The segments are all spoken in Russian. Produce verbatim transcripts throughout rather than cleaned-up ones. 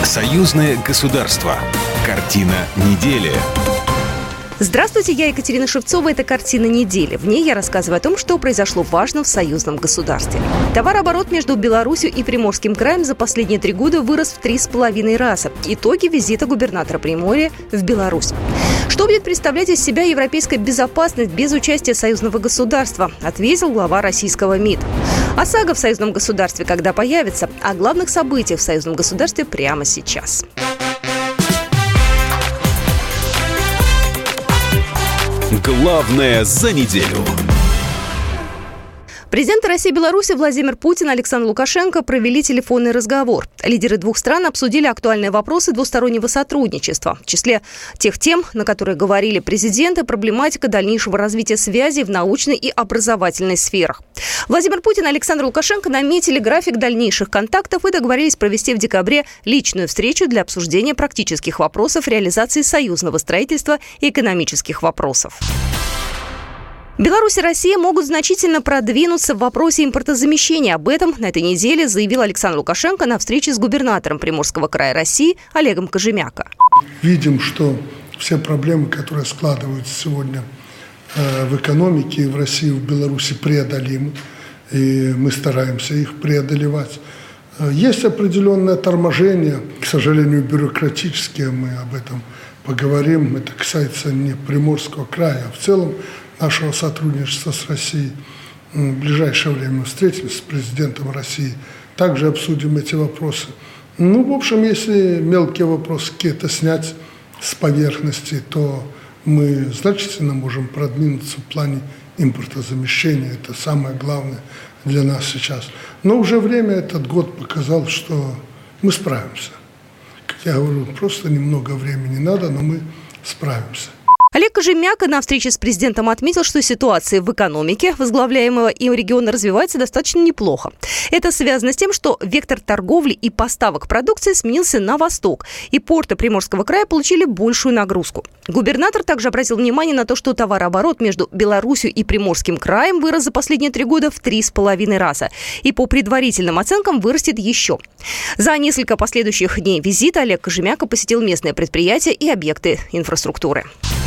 Союзное государство. Картина недели. Здравствуйте, я Екатерина Шевцова. Это «Картина недели». В ней я рассказываю о том, что произошло важно в союзном государстве. Товарооборот между Беларусью и Приморским краем за последние три года вырос в три с половиной раза. Итоги визита губернатора Приморья в Беларусь. Что будет представлять из себя европейская безопасность без участия союзного государства, ответил глава российского МИД. ОСАГО в союзном государстве когда появится? О главных событиях в союзном государстве прямо сейчас. Главное за неделю. Президенты России и Беларуси Владимир Путин и Александр Лукашенко провели телефонный разговор. Лидеры двух стран обсудили актуальные вопросы двустороннего сотрудничества. В числе тех тем, на которые говорили президенты, проблематика дальнейшего развития связей в научной и образовательной сферах. Владимир Путин и Александр Лукашенко наметили график дальнейших контактов и договорились провести в декабре личную встречу для обсуждения практических вопросов реализации союзного строительства и экономических вопросов. Беларусь и Россия могут значительно продвинуться в вопросе импортозамещения. Об этом на этой неделе заявил Александр Лукашенко на встрече с губернатором Приморского края России Олегом Кожемяко. Видим, что все проблемы, которые складываются сегодня в экономике в России, в Беларуси, преодолимы. И мы стараемся их преодолевать. Есть определенное торможение, к сожалению, бюрократические, мы об этом поговорим. Это касается не Приморского края, а в целом нашего сотрудничества с Россией. В ближайшее время мы встретимся с президентом России, также обсудим эти вопросы. Ну, в общем, если мелкие вопросы какие-то снять с поверхности, то мы значительно можем продвинуться в плане импортозамещения. Это самое главное для нас сейчас. Но уже время, этот год показал, что мы справимся. Как я говорю, просто немного времени надо, но мы справимся. Олег Кожемяко на встрече с президентом отметил, что ситуация в экономике возглавляемого им региона развивается достаточно неплохо. Это связано с тем, что вектор торговли и поставок продукции сменился на восток, и порты Приморского края получили большую нагрузку. Губернатор также обратил внимание на то, что товарооборот между Беларусью и Приморским краем вырос за последние три года в три с половиной раза, и по предварительным оценкам вырастет еще. За несколько последующих дней визита Олег Кожемяко посетил местные предприятия и объекты инфраструктуры.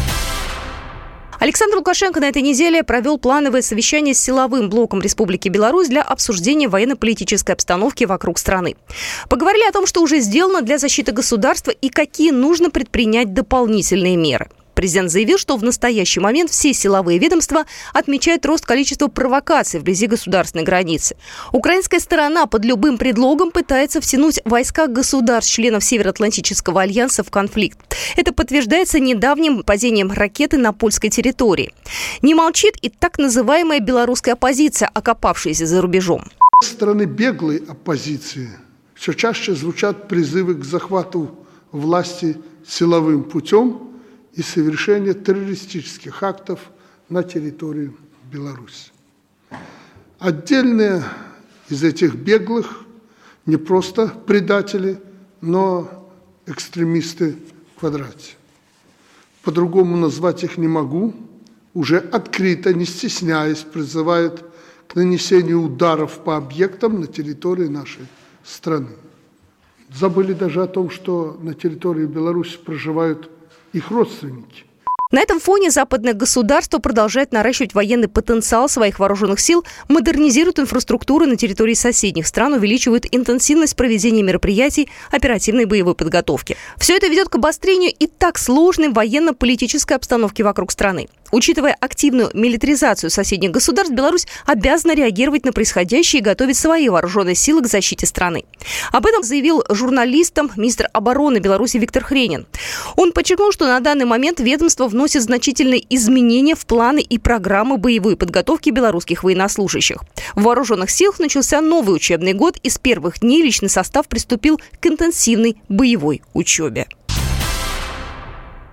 Александр Лукашенко на этой неделе провел плановое совещание с силовым блоком Республики Беларусь для обсуждения военно-политической обстановки вокруг страны. Поговорили о том, что уже сделано для защиты государства и какие нужно предпринять дополнительные меры. Президент заявил, что в настоящий момент все силовые ведомства отмечают рост количества провокаций вблизи государственной границы. Украинская сторона под любым предлогом пытается втянуть войска государств-членов Североатлантического альянса в конфликт. Это подтверждается недавним падением ракеты на польской территории. Не молчит и так называемая белорусская оппозиция, окопавшаяся за рубежом. Со стороны беглой оппозиции все чаще звучат призывы к захвату власти силовым путем и совершение террористических актов на территории Беларуси. Отдельные из этих беглых не просто предатели, но экстремисты в квадрате. По-другому назвать их не могу. Уже открыто, не стесняясь, призывают к нанесению ударов по объектам на территории нашей страны. Забыли даже о том, что на территории Беларуси проживают их родственники. На этом фоне западное государство продолжает наращивать военный потенциал своих вооруженных сил, модернизирует инфраструктуру на территории соседних стран, увеличивает интенсивность проведения мероприятий оперативной боевой подготовки. Все это ведет к обострению и так сложной военно-политической обстановки вокруг страны. Учитывая активную милитаризацию соседних государств, Беларусь обязана реагировать на происходящее и готовить свои вооруженные силы к защите страны. Об этом заявил журналистам министр обороны Беларуси Виктор Хренин. Он подчеркнул, что на данный момент ведомство вносит значительные изменения в планы и программы боевой подготовки белорусских военнослужащих. В вооруженных силах начался новый учебный год, и с первых дней личный состав приступил к интенсивной боевой учебе.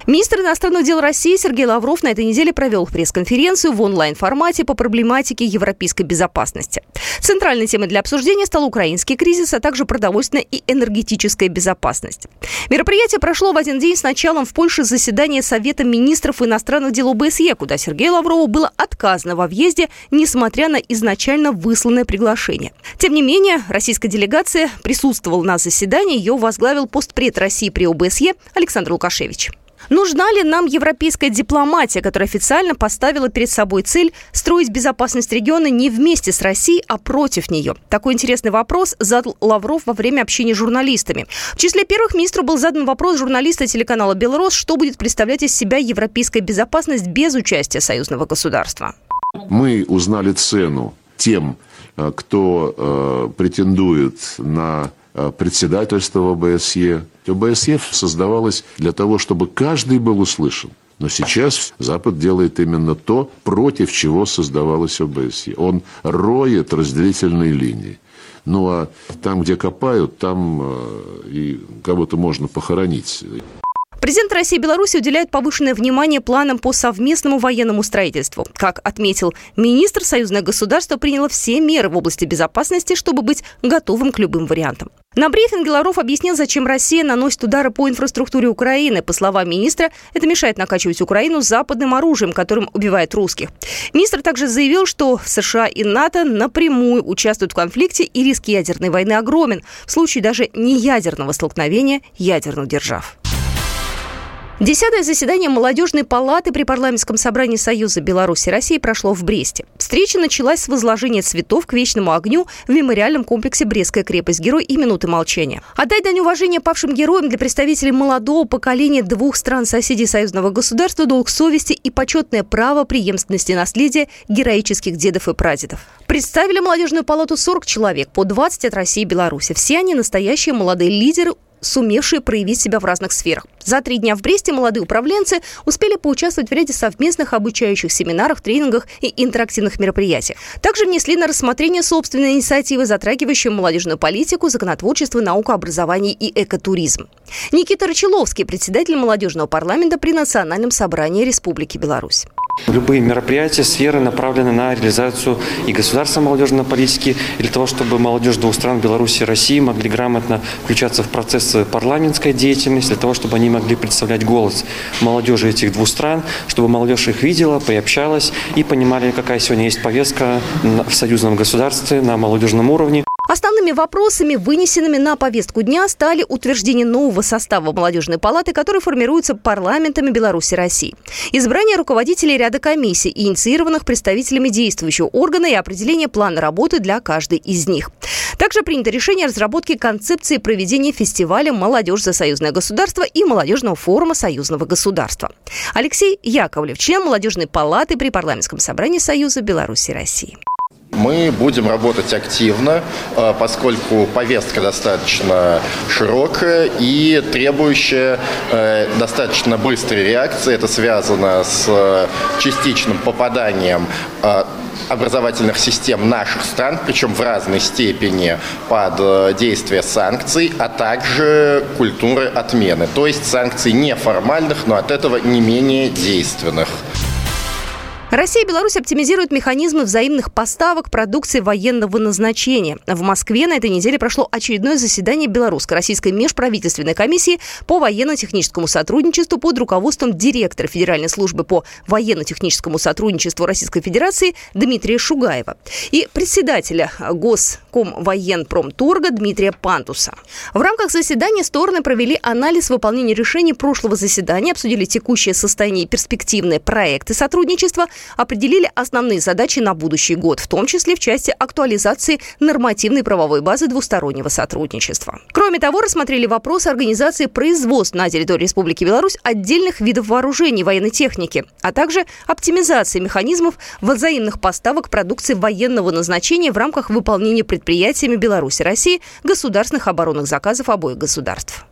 Министр иностранных дел России Сергей Лавров на этой неделе провел пресс-конференцию в онлайн-формате по проблематике европейской безопасности. Центральной темой для обсуждения стал украинский кризис, а также продовольственная и энергетическая безопасность. Мероприятие прошло в один день с началом в Польше заседания Совета министров иностранных дел ОБСЕ, куда Сергею Лаврову было отказано во въезде, несмотря на изначально высланное приглашение. Тем не менее, российская делегация присутствовала на заседании, ее возглавил постпред России при ОБСЕ Александр Лукашевич. Нужна ли нам европейская дипломатия, которая официально поставила перед собой цель строить безопасность региона не вместе с Россией, а против нее? Такой интересный вопрос задал Лавров во время общения с журналистами. В числе первых министру был задан вопрос журналиста телеканала «Белрос», что будет представлять из себя европейская безопасность без участия союзного государства. Мы узнали цену тем, кто э, претендует на председательство в ОБСЕ. ОБСЕ создавалось для того, чтобы каждый был услышан. Но сейчас Запад делает именно то, против чего создавалось ОБСЕ. Он роет разделительные линии. Ну а там, где копают, там и кого-то можно похоронить. Президент России и Беларуси уделяют повышенное внимание планам по совместному военному строительству. Как отметил министр, союзное государство приняло все меры в области безопасности, чтобы быть готовым к любым вариантам. На брифинге Лавров объяснил, зачем Россия наносит удары по инфраструктуре Украины. По словам министра, это мешает накачивать Украину западным оружием, которым убивает русских. Министр также заявил, что США и НАТО напрямую участвуют в конфликте, и риск ядерной войны огромен в случае даже неядерного столкновения ядерных держав. Десятое заседание Молодежной палаты при парламентском собрании Союза Беларуси и России прошло в Бресте. Встреча началась с возложения цветов к вечному огню в мемориальном комплексе «Брестская крепость-герой» и минуты молчания. Отдать дань уважения павшим героям для представителей молодого поколения двух стран-соседей союзного государства долг совести и почетное право преемственности наследия героических дедов и прадедов. Представили Молодежную палату сорок человек, по двадцать от России и Беларуси. Все они настоящие молодые лидеры, сумевшие проявить себя в разных сферах. За три дня в Бресте молодые управленцы успели поучаствовать в ряде совместных обучающих семинарах, тренингах и интерактивных мероприятиях. Также внесли на рассмотрение собственные инициативы, затрагивающие молодежную политику, законотворчество, науку, образование и экотуризм. Никита Рачеловский, председатель молодежного парламента при Национальном собрании Республики Беларусь. Любые мероприятия, сферы направлены на реализацию и государственной молодежной политики, и для того, чтобы молодежь двух стран, Беларуси и России, могли грамотно включаться в процессы парламентской деятельности, для того, чтобы они могли представлять голос молодежи этих двух стран, чтобы молодежь их видела, приобщалась и понимали, какая сегодня есть повестка в союзном государстве на молодежном уровне. Основными вопросами, вынесенными на повестку дня, стали утверждение нового состава Молодежной палаты, который формируется парламентами Беларуси и России, избрание руководителей ряда комиссий, инициированных представителями действующего органа, и определение плана работы для каждой из них. Также принято решение о разработке концепции проведения фестиваля «Молодежь за союзное государство» и молодежного форума союзного государства. Алексей Яковлев, член Молодежной палаты при парламентском собрании Союза Беларуси и России. Мы будем работать активно, поскольку повестка достаточно широкая и требующая достаточно быстрой реакции. Это связано с частичным попаданием образовательных систем наших стран, причем в разной степени, под действие санкций, а также культуры отмены. То есть санкций неформальных, но от этого не менее действенных. Россия и Беларусь оптимизируют механизмы взаимных поставок продукции военного назначения. В Москве на этой неделе прошло очередное заседание Белорусско-российской межправительственной комиссии по военно-техническому сотрудничеству под руководством директора Федеральной службы по военно-техническому сотрудничеству Российской Федерации Дмитрия Шугаева и председателя Госкомвоенпромторга Дмитрия Пантуса. В рамках заседания стороны провели анализ выполнения решений прошлого заседания, обсудили текущее состояние и перспективные проекты сотрудничества, определили основные задачи на будущий год, в том числе в части актуализации нормативной правовой базы двустороннего сотрудничества. Кроме того, рассмотрели вопрос организации производств на территории Республики Беларусь отдельных видов вооружений, военной техники, а также оптимизации механизмов взаимных поставок продукции военного назначения в рамках выполнения предприятиями Беларуси и России государственных оборонных заказов обоих государств.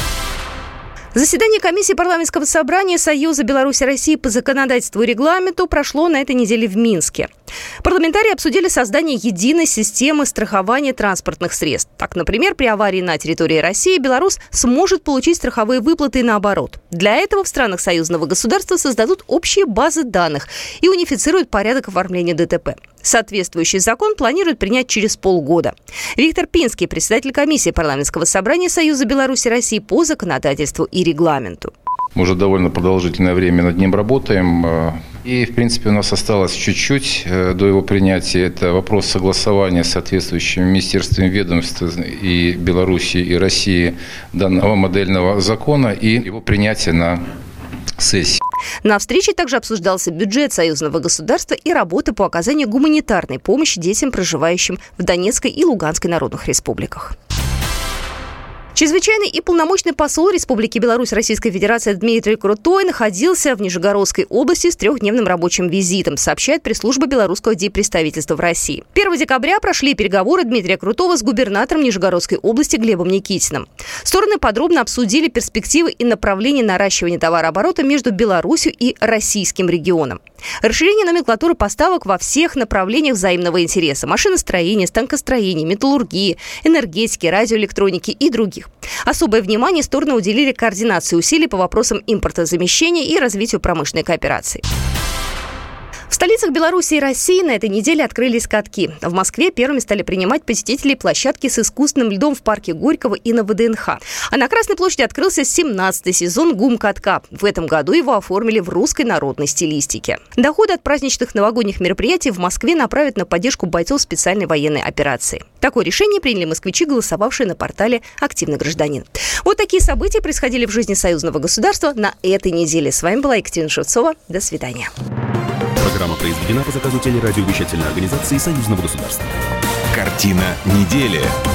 Заседание комиссии парламентского собрания Союза Беларуси и России по законодательству и регламенту прошло на этой неделе в Минске. Парламентарии обсудили создание единой системы страхования транспортных средств. Так, например, при аварии на территории России белорус сможет получить страховые выплаты и наоборот. Для этого в странах союзного государства создадут общие базы данных и унифицируют порядок оформления ДТП. Соответствующий закон планируют принять через полгода. Виктор Пинский, председатель комиссии парламентского собрания Союза Беларуси России по законодательству и регламенту. Мы уже довольно продолжительное время над ним работаем. И, в принципе, у нас осталось чуть-чуть до его принятия. Это вопрос согласования с соответствующими министерствами, ведомствами и Беларуси, и России данного модельного закона и его принятия на сессии. На встрече также обсуждался бюджет союзного государства и работа по оказанию гуманитарной помощи детям, проживающим в Донецкой и Луганской народных республиках. Чрезвычайный и полномочный посол Республики Беларусь Российской Федерации Дмитрий Крутой находился в Нижегородской области с трехдневным рабочим визитом, сообщает пресс-служба белорусского диппредставительства в России. первого декабря прошли переговоры Дмитрия Крутого с губернатором Нижегородской области Глебом Никитиным. Стороны подробно обсудили перспективы и направления наращивания товарооборота между Беларусью и российским регионом. Расширение номенклатуры поставок во всех направлениях взаимного интереса – машиностроения, станкостроения, металлургии, энергетики, радиоэлектроники и других. Особое внимание стороны уделили координации усилий по вопросам импортозамещения и развитию промышленной кооперации. В столицах Беларуси и России на этой неделе открылись катки. В Москве первыми стали принимать посетителей площадки с искусственным льдом в парке Горького и на ВДНХ. А на Красной площади открылся семнадцатый сезон гум-катка. В этом году его оформили в русской народной стилистике. Доходы от праздничных новогодних мероприятий в Москве направят на поддержку бойцов специальной военной операции. Такое решение приняли москвичи, голосовавшие на портале «Активный гражданин». Вот такие события происходили в жизни союзного государства на этой неделе. С вами была Екатерина Шевцова. До свидания. Программа произведена по заказу телерадиовещательной организации Союзного государства. Картина недели.